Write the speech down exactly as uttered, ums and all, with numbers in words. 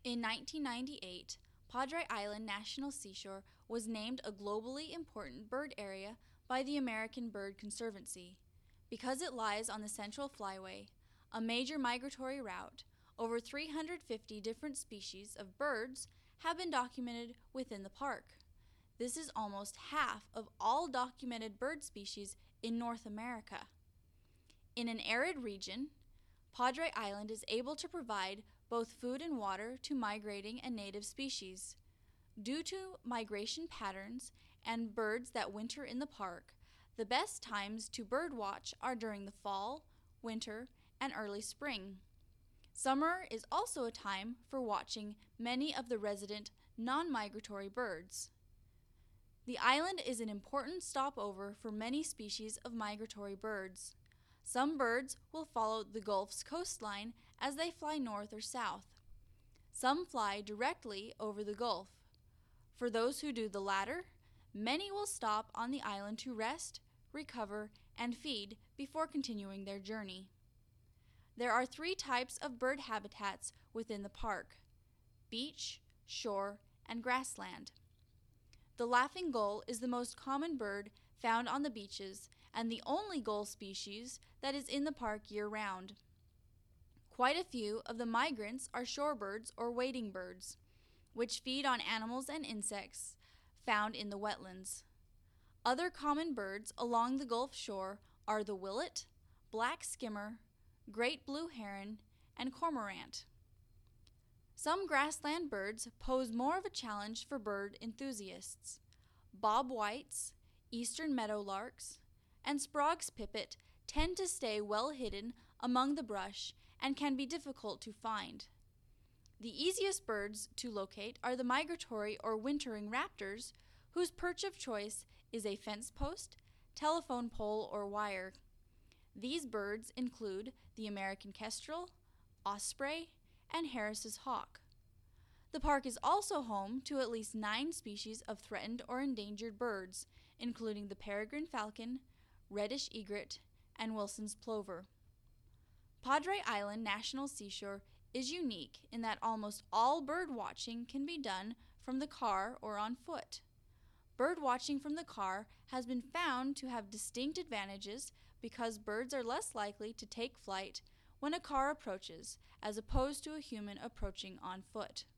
In nineteen ninety-eight, Padre Island National Seashore was named a globally important bird area by the American Bird Conservancy. Because it lies on the Central Flyway, a major migratory route, over three hundred fifty different species of birds have been documented within the park. This is almost half of all documented bird species in North America. In an arid region, Padre Island is able to provide both food and water to migrating and native species. Due to migration patterns and birds that winter in the park, the best times to birdwatch are during the fall, winter, and early spring. Summer is also a time for watching many of the resident non-migratory birds. The island is an important stopover for many species of migratory birds. Some birds will follow the Gulf's coastline as they fly north or south. Some fly directly over the Gulf. For those who do the latter, many will stop on the island to rest, recover, and feed before continuing their journey. There are three types of bird habitats within the park: beach, shore, and grassland. The laughing gull is the most common bird found on the beaches and the only gull species that is in the park year-round. Quite a few of the migrants are shorebirds or wading birds, which feed on animals and insects found in the wetlands. Other common birds along the Gulf shore are the willet, black skimmer, great blue heron, and cormorant. Some grassland birds pose more of a challenge for bird enthusiasts. Bob whites, eastern meadowlarks, and Sprague's pipit tend to stay well hidden among the brush and can be difficult to find. The easiest birds to locate are the migratory or wintering raptors, whose perch of choice is a fence post, telephone pole, or wire. These birds include the American kestrel, osprey, and Harris's hawk. The park is also home to at least nine species of threatened or endangered birds, including the peregrine falcon, reddish egret, and Wilson's plover. Padre Island National Seashore is unique in that almost all bird watching can be done from the car or on foot. Bird watching from the car has been found to have distinct advantages because birds are less likely to take flight when a car approaches, as opposed to a human approaching on foot.